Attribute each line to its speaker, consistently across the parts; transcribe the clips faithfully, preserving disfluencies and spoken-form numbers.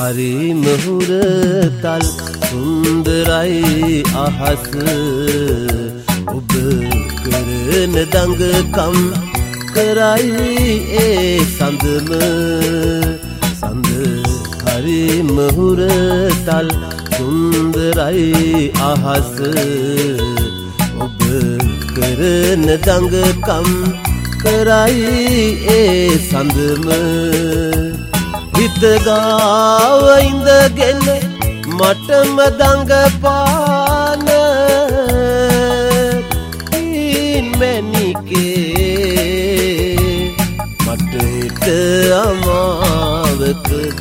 Speaker 1: හරි මුහුරතල් සුන්දරයි අහස ඔබ කරන දඟකම් කරයි ඒ සඳම සඳ හරි මුහුරතල් සුන්දරයි අහස ඔබ කරන දඟකම් කරයි ඒ සඳම හිත ගාව ඉඳගෙන මටම දඟපාන මැණිකේ මට හිත අමාවකද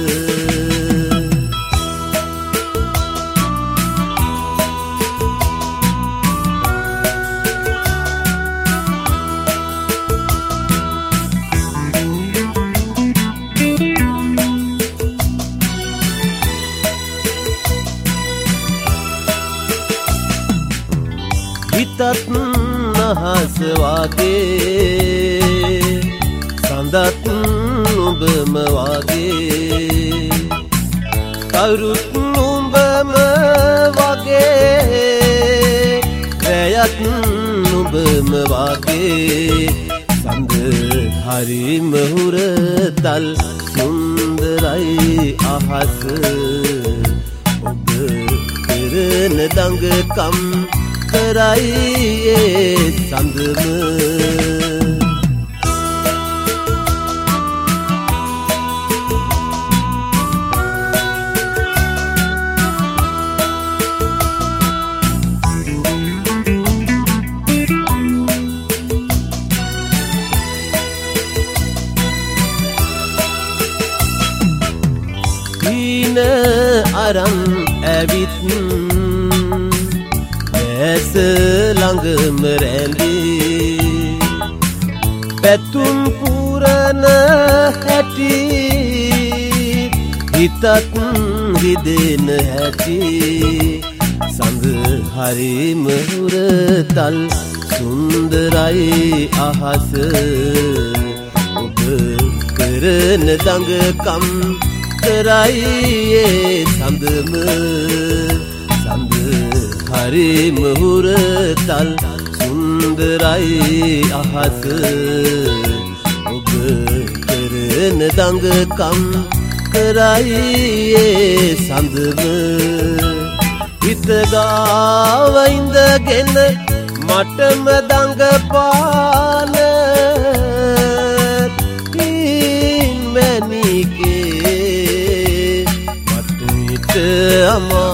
Speaker 1: හිතත් නහස වාගේ සඳත් නුඹම වාගේ කවුරුත් නුඹම වාගේ රැයත් නුඹම වාගේ සඳ හරි මුහුරතල් සුන්දරයි අහස ඔබ කරන දඟකම් කරයි ඒ සඳම හීන අරන් ඇවිත් ඇස ළඟම රැඳී පැතුම් පුරන හැටි හිතත් රිදෙන හැටි සඳ හරි මුහුරතල් සුන්දරයි අහස ඔබ කරන දඟකම් කරයි ඒ සඳම සඳ හරි මුහුරතල් සුන්දරයි අහස ඔබ කරන දඟකම් කරයි ඒ සඳම හිත ගාව ඉඳගෙන මටම දඟපාන මැණිකේ මට හිත අමා